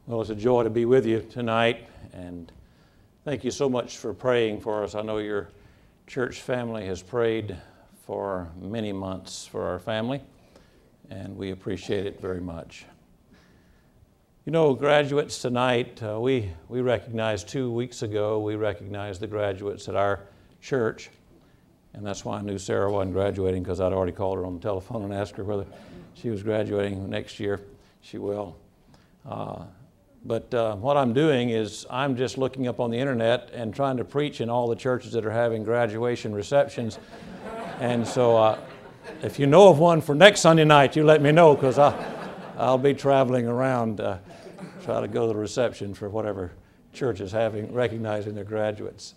Well, it's a joy to be with you tonight, and thank you so much for praying for us. I know your church family has prayed for many months for our family, and we appreciate it very much. You know, graduates, tonight, we recognized 2 weeks ago, we recognized the graduates at our church, and that's why I knew Sarah wasn't graduating, because I'd already called her on the telephone and asked her whether she was graduating next year. She will. But what I'm doing is I'm just looking up on the internet and trying to preach in all the churches that are having graduation receptions. And so if you know of one for next Sunday night, you let me know, because I'll be traveling around try to go to the reception for whatever church is recognizing their graduates.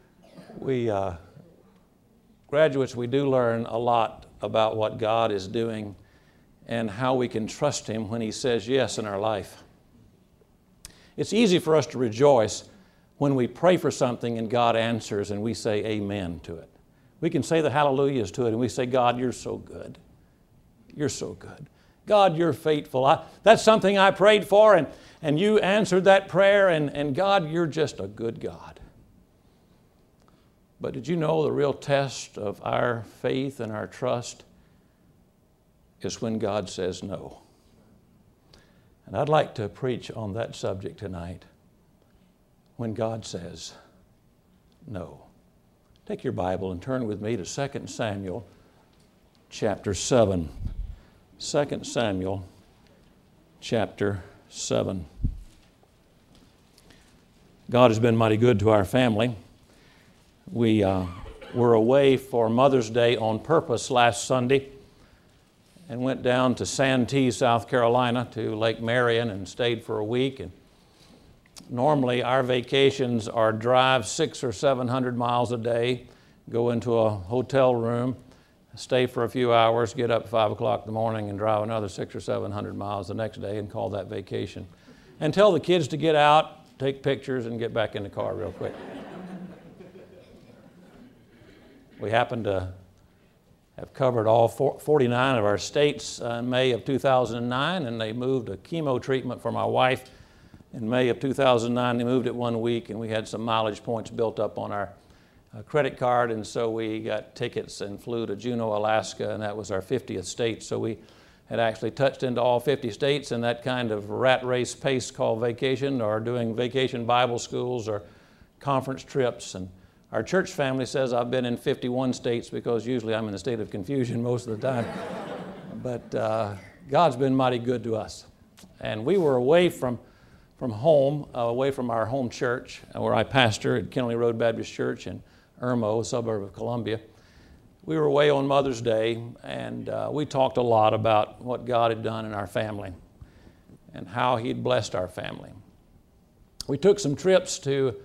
Graduates, we do learn a lot about what God is doing and how we can trust Him when He says yes in our life. It's easy for us to rejoice when we pray for something and God answers and we say amen to it. We can say the hallelujahs to it and we say, God, you're so good. You're so good. God, you're faithful. That's something I prayed for and you answered that prayer, and God, you're just a good God. But did you know the real test of our faith and our trust is when God says no? And I'd like to preach on that subject tonight, when God says no. Take your Bible and turn with me to 2 Samuel chapter 7. 2 Samuel chapter 7. God has been mighty good to our family. We were away for Mother's Day on purpose last Sunday, and went down to Santee, South Carolina, to Lake Marion, and stayed for a week. And normally our vacations are drive 600 or 700 miles a day, go into a hotel room, stay for a few hours, get up at 5 o'clock in the morning and drive another 600 or 700 miles the next day and call that vacation. And tell the kids to get out, take pictures, and get back in the car real quick. We happened to have covered all 49 of our states in May of 2009, and they moved a chemo treatment for my wife in May of 2009. They moved it 1 week, and we had some mileage points built up on our credit card, and so we got tickets and flew to Juneau, Alaska, and that was our 50th state. So we had actually touched into all 50 states in that kind of rat race pace called vacation, or doing vacation Bible schools or conference trips. And our church family says I've been in 51 states, because usually I'm in a state of confusion most of the time. But God's been mighty good to us. And we were away from home, away from our home church, where I pastor at Kennelly Road Baptist Church in Irmo, a suburb of Columbia. We were away on Mother's Day, and we talked a lot about what God had done in our family and how He'd blessed our family. We took some trips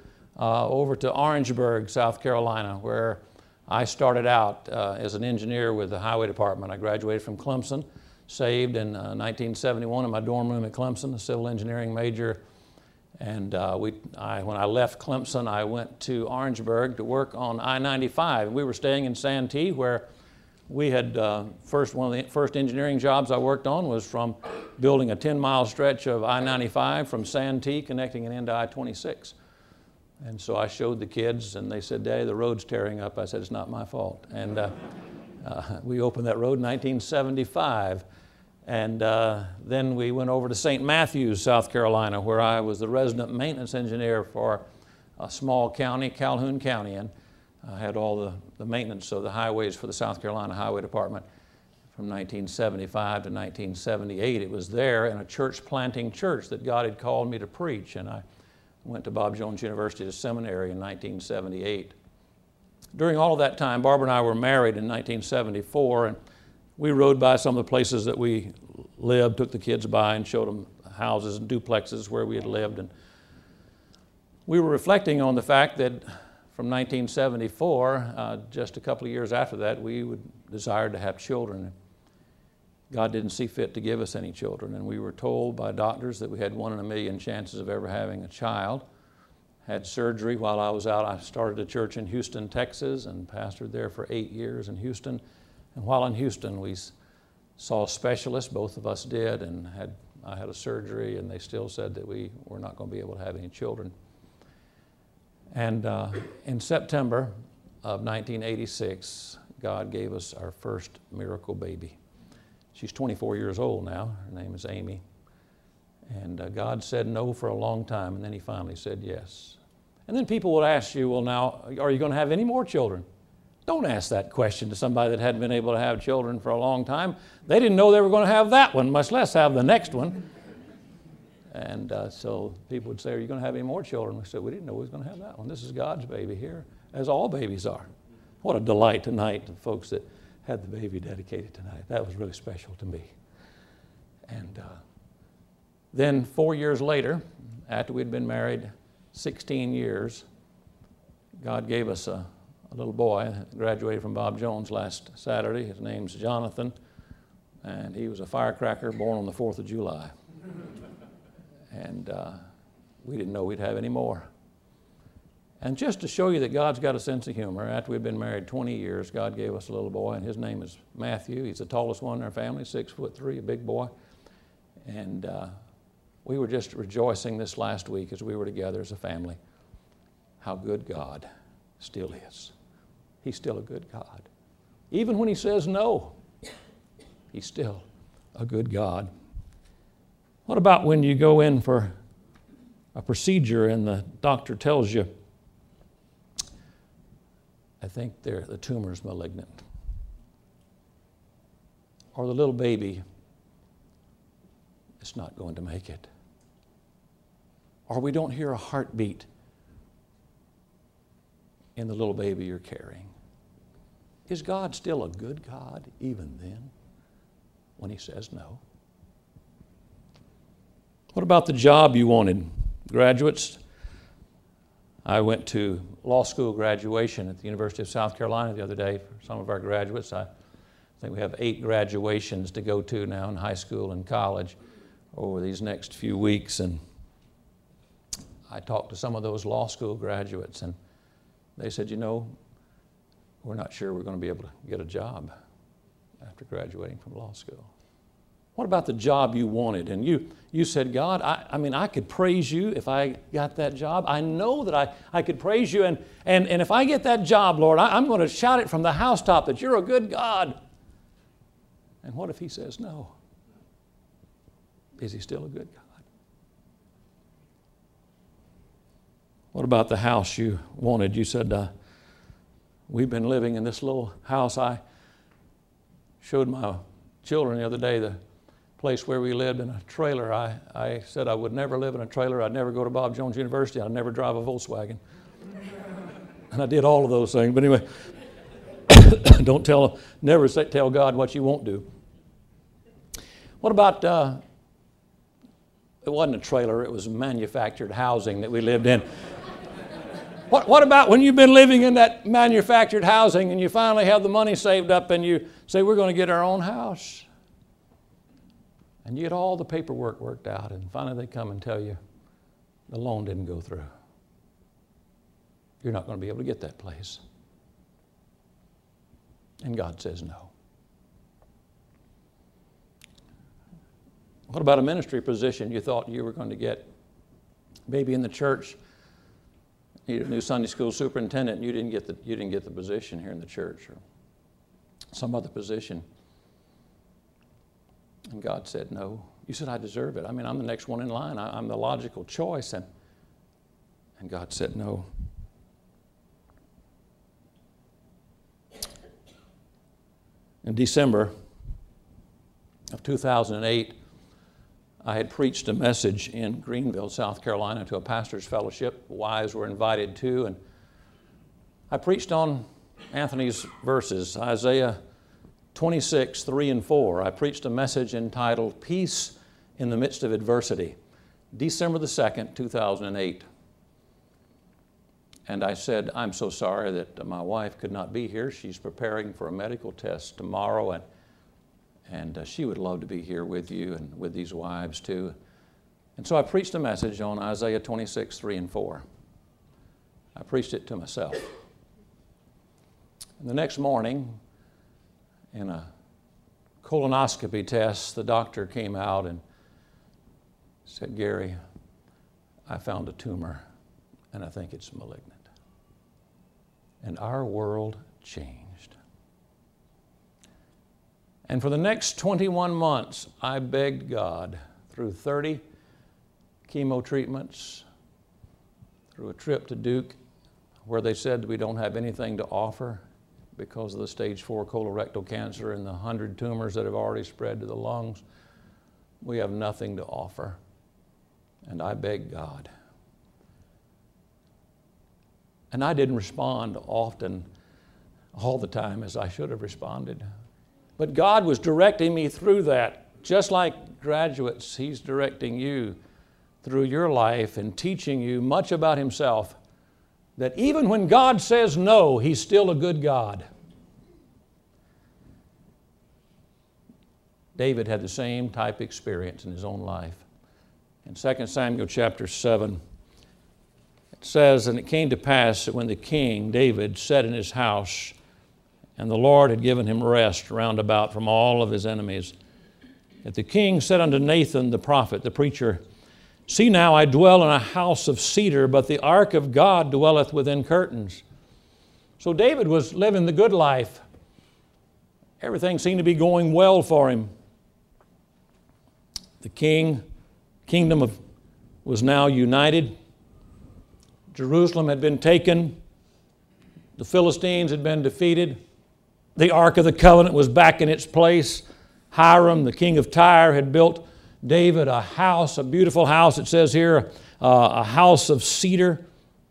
over to Orangeburg, South Carolina, where I started out as an engineer with the Highway Department. I graduated from Clemson, saved in 1971 in my dorm room at Clemson, a civil engineering major. And when I left Clemson, I went to Orangeburg to work on I-95. We were staying in Santee, where we had one of the first engineering jobs I worked on was from building a 10-mile stretch of I-95 from Santee, connecting it into I-26. And so I showed the kids, and they said, Daddy, the road's tearing up. I said, it's not my fault. And we opened that road in 1975. And then we went over to St. Matthews, South Carolina, where I was the resident maintenance engineer for a small county, Calhoun County, and I had all the maintenance of the highways for the South Carolina Highway Department from 1975 to 1978. It was there in a church planting church that God had called me to preach, and I went to Bob Jones University to seminary in 1978. During all of that time, Barbara and I were married in 1974, and we rode by some of the places that we lived, took the kids by and showed them houses and duplexes where we had lived. And we were reflecting on the fact that from 1974, just a couple of years after that, we desired to have children. God didn't see fit to give us any children, and we were told by doctors that we had 1 in a million chances of ever having a child. Had surgery while I was out. I started a church in Houston, Texas, and pastored there for 8 years in Houston. And while in Houston, we saw specialists, both of us did, and I had a surgery, and they still said that we were not going to be able to have any children. And in September of 1986, God gave us our first miracle baby. She's 24 years old now. Her name is Amy. And God said no for a long time, and then he finally said yes. And then people would ask you, well, now, are you going to have any more children? Don't ask that question to somebody that hadn't been able to have children for a long time. They didn't know they were going to have that one, much less have the next one. And so people would say, are you going to have any more children? We said, we didn't know we was going to have that one. This is God's baby here, as all babies are. What a delight tonight to folks that had the baby dedicated tonight. That was really special to me. And then 4 years later, after we'd been married 16 years, God gave us a little boy, graduated from Bob Jones last Saturday. His name's Jonathan, and he was a firecracker born on the 4th of July. And we didn't know we'd have any more. And just to show you that God's got a sense of humor, after we'd been married 20 years, God gave us a little boy, and his name is Matthew. He's the tallest one in our family, 6'3", a big boy. And we were just rejoicing this last week as we were together as a family, how good God still is. He's still a good God. Even when he says no, he's still a good God. What about when you go in for a procedure and the doctor tells you, I think the tumor's malignant, or the little baby is not going to make it, or we don't hear a heartbeat in the little baby you're carrying? Is God still a good God even then when he says no? What about the job you wanted? Graduates, I went to law school graduation at the University of South Carolina the other day for some of our graduates. I think we have 8 graduations to go to now in high school and college over these next few weeks. And I talked to some of those law school graduates, and they said, you know, we're not sure we're going to be able to get a job after graduating from law school. What about the job you wanted? And you said, God, I could praise you if I got that job. I know that I could praise you. And if I get that job, Lord, I'm going to shout it from the housetop that you're a good God. And what if he says no? Is he still a good God? What about the house you wanted? You said, we've been living in this little house. I showed my children the other day the place where we lived in a trailer. I said I would never live in a trailer. I'd never go to Bob Jones University. I'd never drive a Volkswagen. And I did all of those things. But anyway, never tell God what you won't do. What about, it wasn't a trailer, it was manufactured housing that we lived in. What about when you've been living in that manufactured housing and you finally have the money saved up and you say, we're going to get our own house? And you get all the paperwork worked out, and finally they come and tell you the loan didn't go through. You're not going to be able to get that place. And God says no. What about a ministry position you thought you were going to get? Maybe in the church, you needed a new Sunday school superintendent, and you didn't get the position here in the church, or some other position. And God said no. You said, I deserve it. I'm the next one in line. I'm the logical choice. And God said no. In December of 2008, I had preached a message in Greenville, South Carolina, to a pastor's fellowship. Wives were invited too. And I preached on Anthony's verses, Isaiah 26, 3 and 4. I preached a message entitled Peace in the Midst of Adversity, December the 2nd, 2008. And I said, I'm so sorry that my wife could not be here. She's preparing for a medical test tomorrow, and she would love to be here with you and with these wives too. And so I preached a message on Isaiah 26, 3 and 4. I preached it to myself. And the next morning, in a colonoscopy test, the doctor came out and said, Gary, I found a tumor, and I think it's malignant. And our world changed. And for the next 21 months, I begged God through 30 chemo treatments, through a trip to Duke, where they said we don't have anything to offer because of the stage 4 colorectal cancer and the 100 tumors that have already spread to the lungs. We have nothing to offer. And I begged God. And I didn't respond often, all the time, as I should have responded. But God was directing me through that. Just like graduates, He's directing you through your life and teaching you much about Himself, that even when God says no, He's still a good God. David had the same type experience in his own life. In 2 Samuel chapter 7, it says, and it came to pass that when the king, David, sat in his house, and the Lord had given him rest round about from all of his enemies, that the king said unto Nathan the prophet, the preacher, See now, I dwell in a house of cedar, but the ark of God dwelleth within curtains. So David was living the good life. Everything seemed to be going well for him. The kingdom was now united. Jerusalem had been taken. The Philistines had been defeated. The Ark of the Covenant was back in its place. Hiram, the king of Tyre, had built David a house, a beautiful house. It says here, a house of cedar.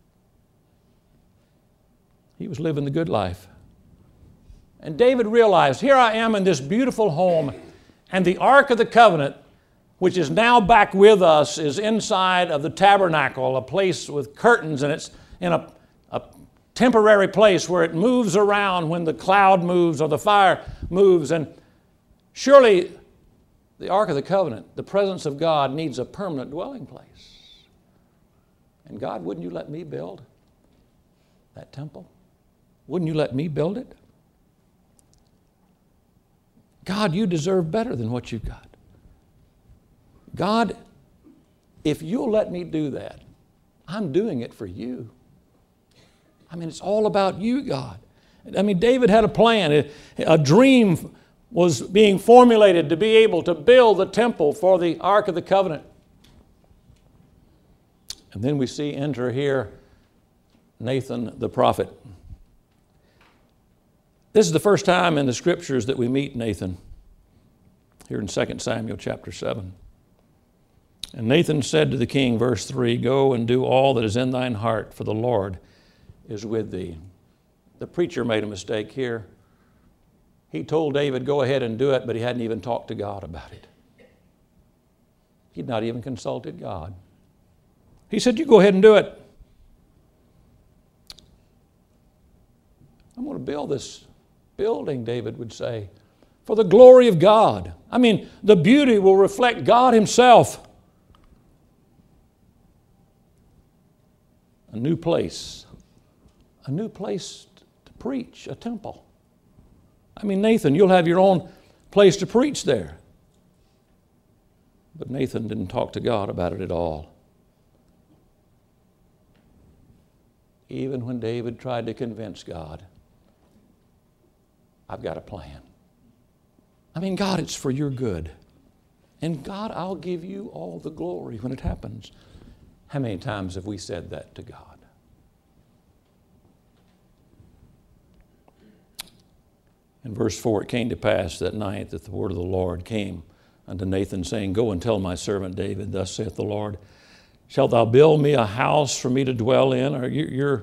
He was living the good life. And David realized, here I am in this beautiful home, and the Ark of the Covenant, which is now back with us, is inside of the tabernacle, a place with curtains, and it's in a temporary place where it moves around when the cloud moves or the fire moves. And surely the Ark of the Covenant, the presence of God, needs a permanent dwelling place. And God, wouldn't you let me build that temple? Wouldn't you let me build it? God, you deserve better than what you've got. God, if you'll let me do that, I'm doing it for you. I mean, it's all about you, God. I mean, David had a plan. A dream was being formulated to be able to build the temple for the Ark of the Covenant. And then we see enter here Nathan the prophet. This is the first time in the Scriptures that we meet Nathan, here in 2 Samuel chapter 7. And Nathan said to the king, verse 3, Go and do all that is in thine heart, for the Lord is with thee. The preacher made a mistake here. He told David, go ahead and do it, but he hadn't even talked to God about it. He'd not even consulted God. He said, you go ahead and do it. I'm going to build this building, David would say, for the glory of God. I mean, the beauty will reflect God Himself. A new place to preach, a temple. I mean, Nathan, you'll have your own place to preach there. But Nathan didn't talk to God about it at all. Even when David tried to convince God, I've got a plan. I mean, God, it's for your good. And God, I'll give you all the glory when it happens. How many times have we said that to God? In verse 4, it came to pass that night that the word of the Lord came unto Nathan, saying, Go and tell my servant David, thus saith the Lord, Shalt thou build me a house for me to dwell in? Or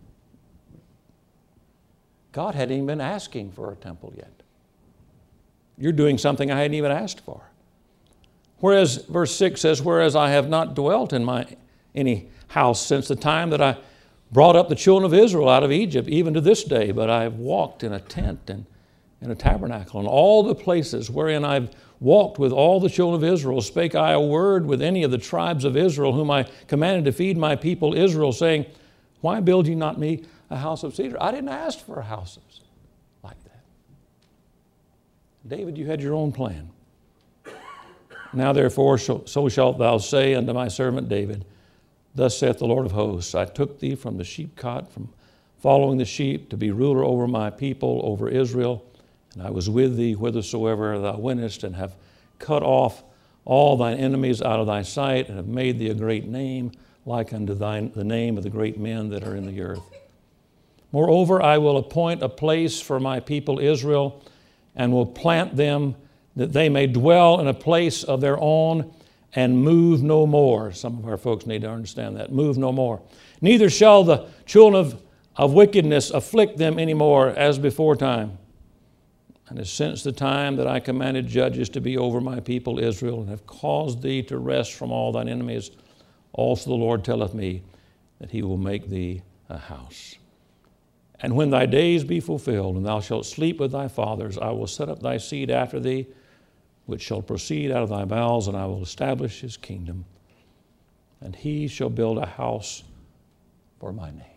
God hadn't even been asking for a temple yet. You're doing something I hadn't even asked for. Whereas, verse 6 says, Whereas I have not dwelt in any house since the time that I brought up the children of Israel out of Egypt, even to this day, but I have walked in a tent and in a tabernacle, and all the places wherein I've walked with all the children of Israel, spake I a word with any of the tribes of Israel, whom I commanded to feed my people Israel, saying, Why build ye not me a house of cedar? I didn't ask for a house like that. David, you had your own plan. Now therefore so shalt thou say unto my servant David, Thus saith the Lord of hosts, I took thee from the sheepcot, from following the sheep, to be ruler over my people, over Israel. And I was with thee whithersoever thou wentest, and have cut off all thine enemies out of thy sight, and have made thee a great name, like unto the name of the great men that are in the earth. Moreover, I will appoint a place for my people Israel, and will plant them, that they may dwell in a place of their own, and move no more. Some of our folks need to understand that. Move no more. Neither shall the children of wickedness afflict them any more as before time. And as since the time that I commanded judges to be over my people Israel, and have caused thee to rest from all thine enemies, also the Lord telleth me that he will make thee a house. And when thy days be fulfilled, and thou shalt sleep with thy fathers, I will set up thy seed after thee, which shall proceed out of thy bowels, and I will establish his kingdom. And he shall build a house for my name.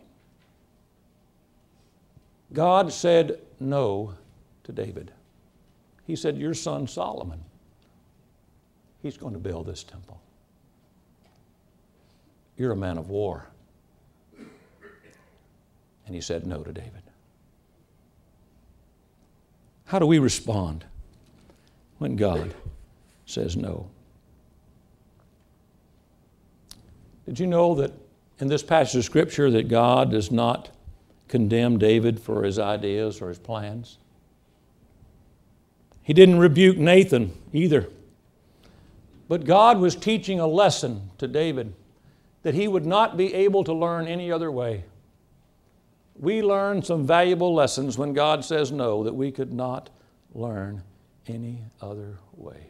God said no to David. He said, your son Solomon, he's going to build this temple. You're a man of war. And he said no to David. How do we respond when God says no? Did you know that in this passage of Scripture that God does not condemn David for his ideas or his plans? He didn't rebuke Nathan either. But God was teaching a lesson to David that he would not be able to learn any other way. We learn some valuable lessons when God says no that we could not learn any other way.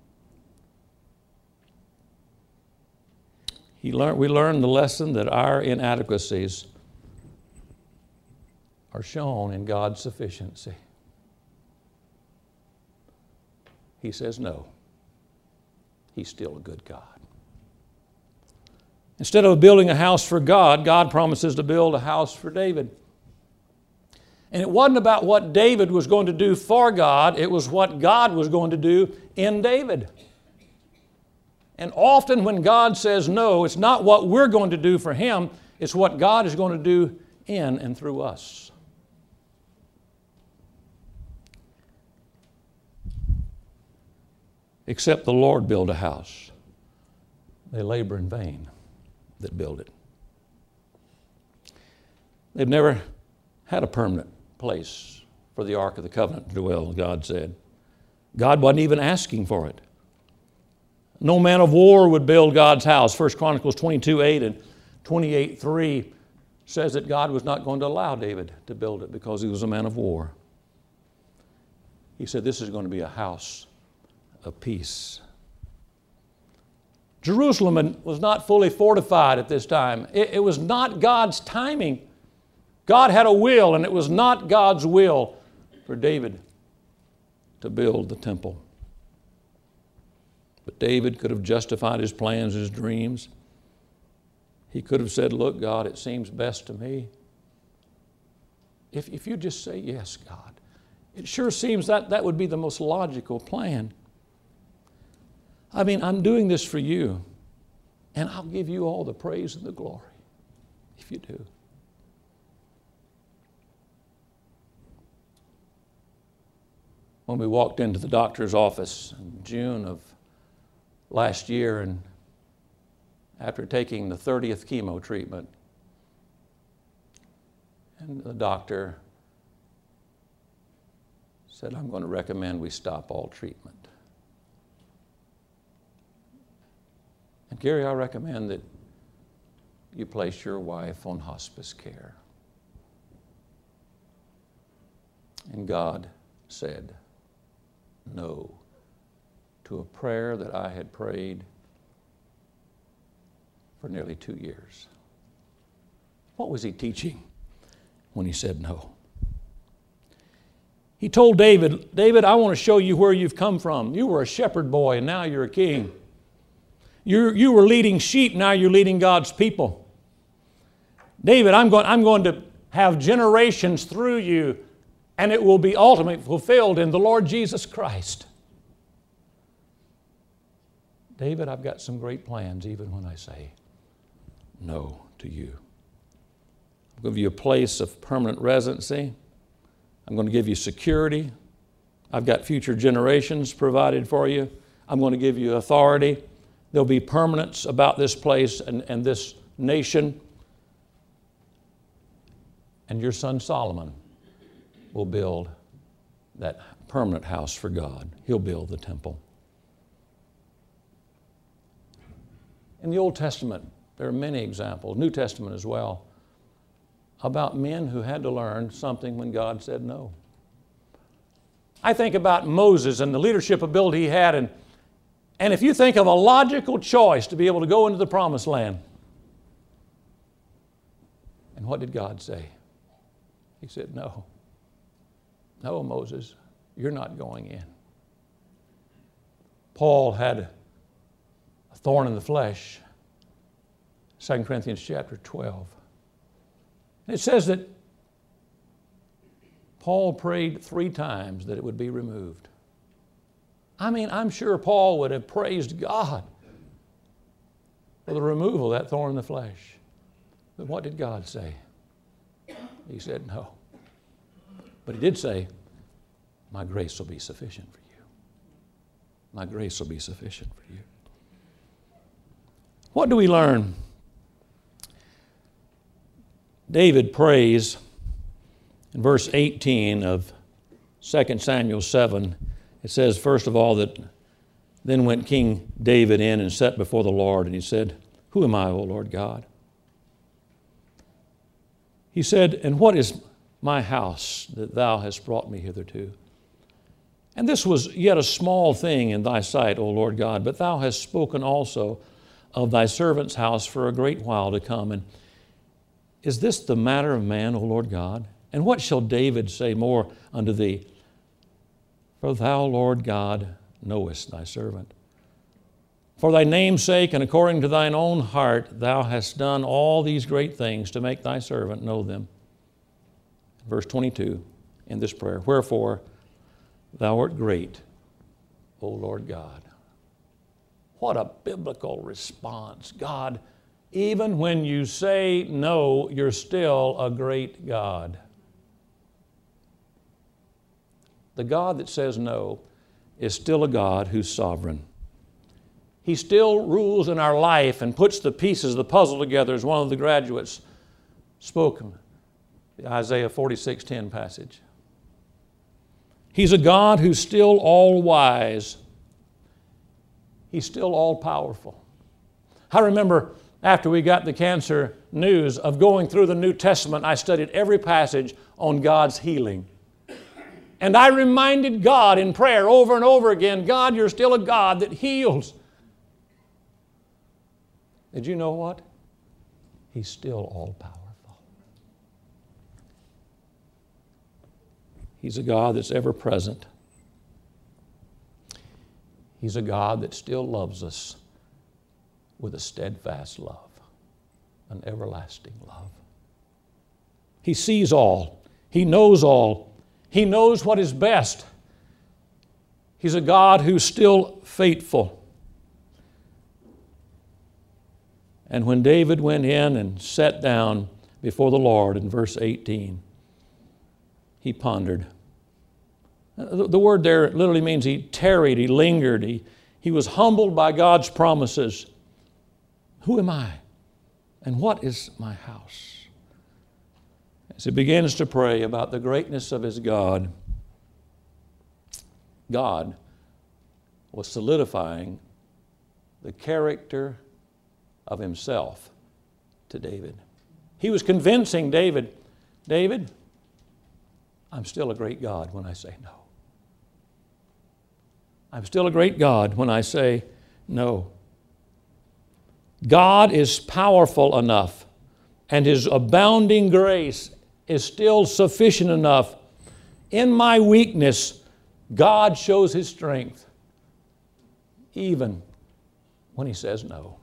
We learn the lesson that our inadequacies are shown in God's sufficiency. He says no. He's still a good God. Instead of building a house for God, God promises to build a house for David. And it wasn't about what David was going to do for God, it was what God was going to do in David. And often when God says no, it's not what we're going to do for Him, it's what God is going to do in and through us. Except the Lord build a house, they labor in vain that build it. They've never had a permanent place for the Ark of the Covenant to dwell, God said. God wasn't even asking for it. No man of war would build God's house. 1 Chronicles 22:8 and 28:3 says that God was not going to allow David to build it because he was a man of war. He said, this is going to be a house of peace. Jerusalem was not fully fortified at this time. It was not God's timing. God had a will, and it was not God's will for David to build the temple. But David could have justified his plans, his dreams. He could have said, look, God, it seems best to me. If you just say yes, God, it sure seems that would be the most logical plan. I mean, I'm doing this for you, and I'll give you all the praise and the glory if you do. When we walked into the doctor's office in June of last year, and after taking the 30th chemo treatment, and the doctor said, I'm going to recommend we stop all treatment. And Gary, I recommend that you place your wife on hospice care. And God said no to a prayer that I had prayed for nearly 2 years. What was he teaching when he said no? He told David, David, I want to show you where you've come from. You were a shepherd boy, and now you're a king. You were leading sheep, now you're leading God's people. David, I'm going to have generations through you, and it will be ultimately fulfilled in the Lord Jesus Christ. David, I've got some great plans even when I say no to you. I'm going to give you a place of permanent residency. I'm going to give you security. I've got future generations provided for you. I'm going to give you authority. There'll be permanence about this place and this nation. And your son Solomon will build that permanent house for God. He'll build the temple. In the Old Testament, there are many examples, New Testament as well, about men who had to learn something when God said no. I think about Moses and the leadership ability he had, and if you think of a logical choice to be able to go into the promised land, and what did God say? He said, no. No, Moses, you're not going in. Paul had a thorn in the flesh, 2 Corinthians chapter 12. It says that Paul prayed 3 times that it would be removed. I mean, I'm sure Paul would have praised God for the removal of that thorn in the flesh. But what did God say? He said no. But he did say, my grace will be sufficient for you. My grace will be sufficient for you. What do we learn? David prays in verse 18 of 2 Samuel 7. It says, first of all, that then went King David in and sat before the Lord, and he said, who am I, O Lord God? He said, and what is my house that thou hast brought me hitherto? And this was yet a small thing in thy sight, O Lord God, but thou hast spoken also of thy servant's house for a great while to come. And is this the matter of man, O Lord God? And what shall David say more unto thee? For thou, Lord God, knowest thy servant. For thy name's sake and according to thine own heart, thou hast done all these great things to make thy servant know them. Verse 22 in this prayer, wherefore thou art great, O Lord God. What a biblical response. God, even when you say no, you're still a great God. The God that says no is still a God who's sovereign. He still rules in our life and puts the pieces of the puzzle together, as one of the graduates spoke in the Isaiah 46:10 passage. He's a God who's still all-wise. He's still all-powerful. I remember after we got the cancer news of going through the New Testament, I studied every passage on God's healing. And I reminded God in prayer over and over again, God, you're still a God that heals. Did you know what? He's still all-powerful. He's a God that's ever present. He's a God that still loves us with a steadfast love, an everlasting love. He sees all. He knows all. He knows what is best. He's a God who's still faithful. And when David went in and sat down before the Lord in verse 18, he pondered. The word there literally means he tarried, he lingered, he was humbled by God's promises. Who am I? And what is my house? As he begins to pray about the greatness of his God, God was solidifying the character of himself to David. He was convincing David, David, I'm still a great God when I say no. I'm still a great God when I say no. God is powerful enough, and his abounding grace is still sufficient enough. In my weakness, God shows his strength, even when he says no.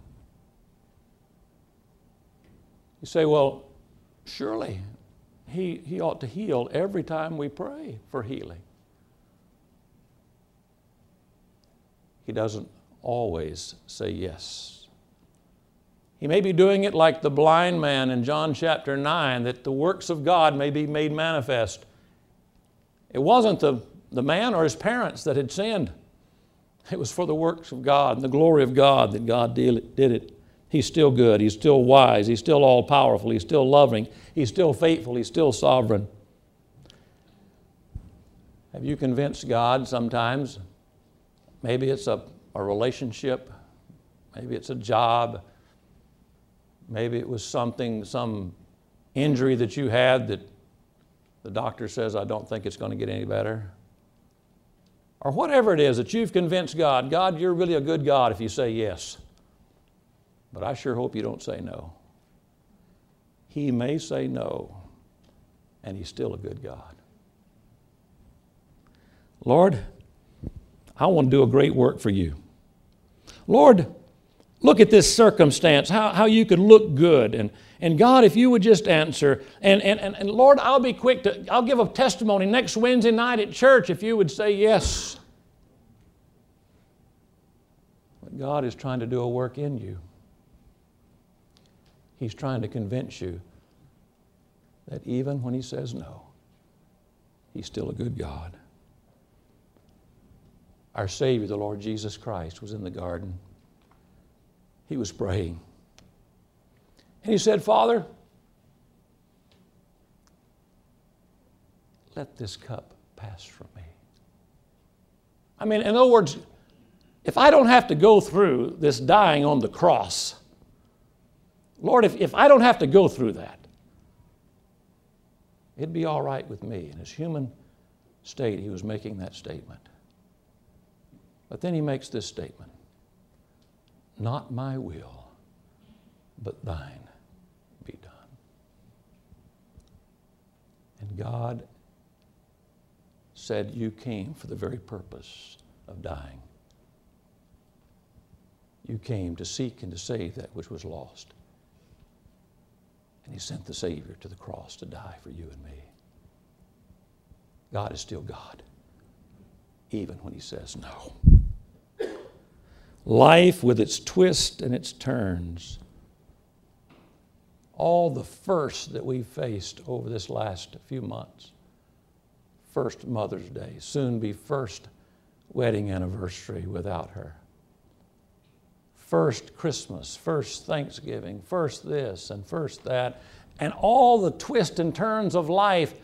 You say, well, surely he ought to heal every time we pray for healing. He doesn't always say yes. He may be doing it like the blind man in John chapter 9, that the works of God may be made manifest. It wasn't the man or his parents that had sinned. It was for the works of God and the glory of God that God did it. He's still good. He's still wise. He's still all-powerful. He's still loving. He's still faithful. He's still sovereign. Have you convinced God sometimes? Maybe it's a relationship. Maybe it's a job. Maybe it was some injury that you had that the doctor says, I don't think it's going to get any better. Or whatever it is that you've convinced God, God, you're really a good God if you say yes. But I sure hope you don't say no. He may say no, and He's still a good God. Lord, I want to do a great work for you. Lord, look at this circumstance, how you could look good. And God, if you would just answer. And Lord, I'll be quick I'll give a testimony next Wednesday night at church if you would say yes. But God is trying to do a work in you. He's trying to convince you that even when He says no, He's still a good God. Our Savior, the Lord Jesus Christ, was in the garden. He was praying. And He said, Father, let this cup pass from me. I mean, in other words, if I don't have to go through this dying on the cross, Lord, if I don't have to go through that, it'd be all right with me. In His human state, He was making that statement. But then He makes this statement, not my will, but thine be done. And God said, you came for the very purpose of dying. You came to seek and to save that which was lost. And He sent the Savior to the cross to die for you and me. God is still God, even when He says no. Life with its twists and its turns. All the firsts that we've faced over this last few months. First Mother's Day, soon be first wedding anniversary without her. First Christmas, first Thanksgiving, first this and first that, and all the twists and turns of life.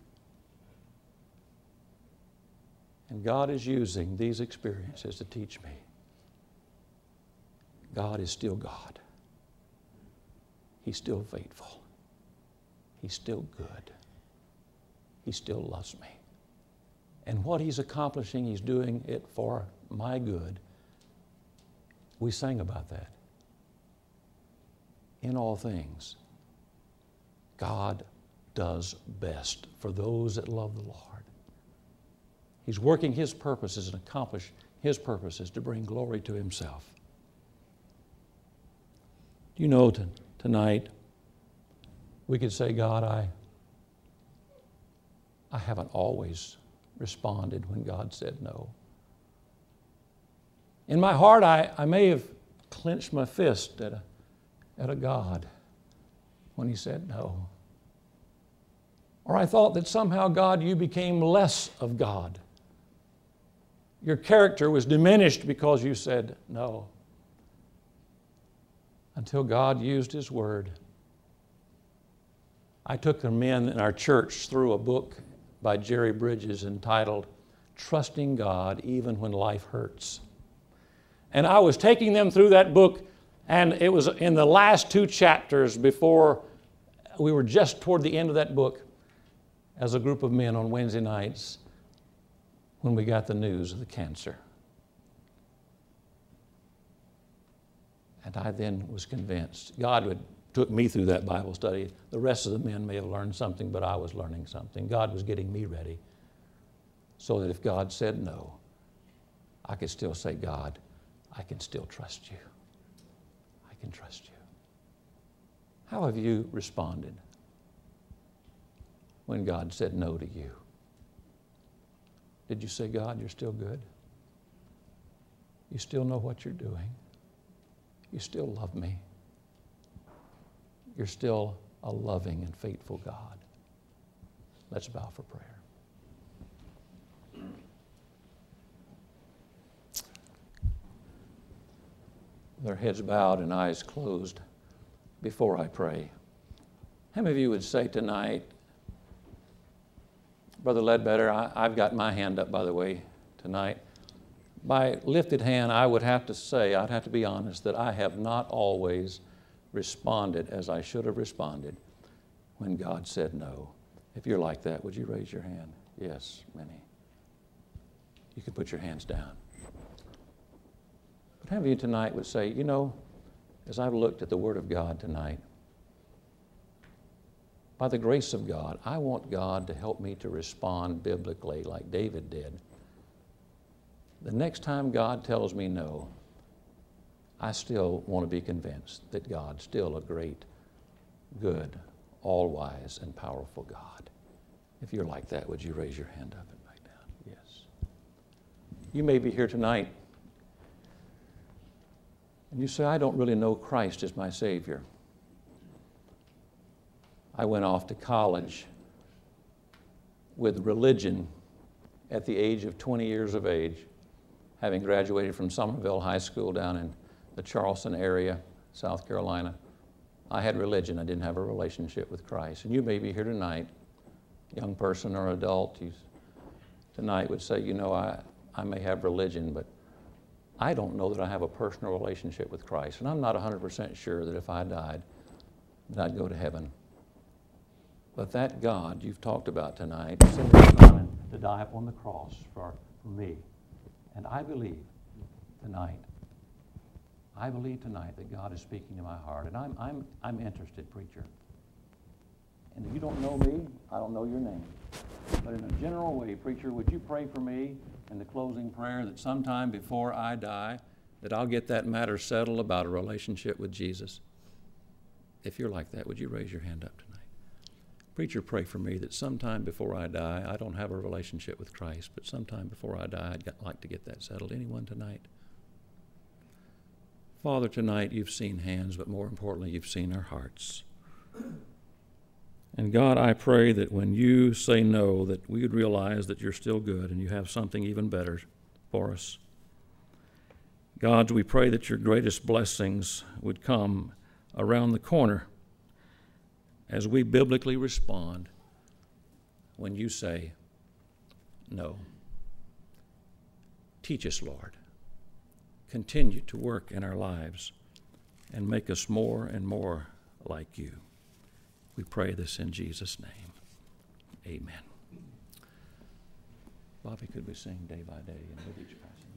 And God is using these experiences to teach me. God is still God. He's still faithful. He's still good. He still loves me. And what He's accomplishing, He's doing it for my good. We sang about that. In all things, God does best for those that love the Lord. He's working His purposes and accomplish His purposes to bring glory to Himself. You know, tonight, we could say, God, I haven't always responded when God said no. In my heart, I may have clenched my fist at a God when He said no. Or I thought that somehow, God, you became less of God. Your character was diminished because you said no. Until God used His word. I took the men in our church through a book by Jerry Bridges entitled, Trusting God Even When Life Hurts. And I was taking them through that book, and it was in the last 2 chapters before we were just toward the end of that book as a group of men on Wednesday nights when we got the news of the cancer. And I then was convinced. God took me through that Bible study. The rest of the men may have learned something, but I was learning something. God was getting me ready so that if God said no, I could still say, God, I can still trust you. I can trust you. How have you responded when God said no to you? Did you say, God, you're still good? You still know what you're doing. You still love me. You're still a loving and faithful God. Let's bow for prayer. With our heads bowed and eyes closed, before I pray, how many of you would say tonight, Brother Ledbetter, I've got my hand up, by the way, tonight. By lifted hand, I would have to say, I'd have to be honest, that I have not always responded as I should have responded when God said no. If you're like that, would you raise your hand? Yes, many. You can put your hands down. But how many of you tonight would say, you know, as I've looked at the Word of God tonight, by the grace of God, I want God to help me to respond biblically like David did. The next time God tells me no, I still want to be convinced that God's still a great, good, all-wise, and powerful God. If you're like that, would you raise your hand up and back down? Yes. You may be here tonight, and you say, I don't really know Christ as my Savior. I went off to college with religion at the age of 20 years of age, having graduated from Somerville High School down in the Charleston area, South Carolina. I had religion. I didn't have a relationship with Christ. And you may be here tonight, young person or adult, you tonight would say, you know, I may have religion, but I don't know that I have a personal relationship with Christ. And I'm not 100% sure that if I died, that I'd go to heaven. But that God you've talked about tonight sent His Son to die upon the cross for me. And I believe tonight that God is speaking to my heart. And I'm interested, preacher. And if you don't know me, I don't know your name. But in a general way, preacher, would you pray for me in the closing prayer that sometime before I die, that I'll get that matter settled about a relationship with Jesus? If you're like that, would you raise your hand up tonight? Preacher, pray for me that sometime before I die, I don't have a relationship with Christ, but sometime before I die, I'd like to get that settled. Anyone tonight? Father, tonight you've seen hands, but more importantly, you've seen our hearts. And God, I pray that when you say no, that we would realize that you're still good and you have something even better for us. God, we pray that your greatest blessings would come around the corner as we biblically respond when you say no. Teach us, Lord. Continue to work in our lives and make us more and more like you. We pray this in Jesus' name. Amen. Bobby, could we sing Day by Day and with each passing?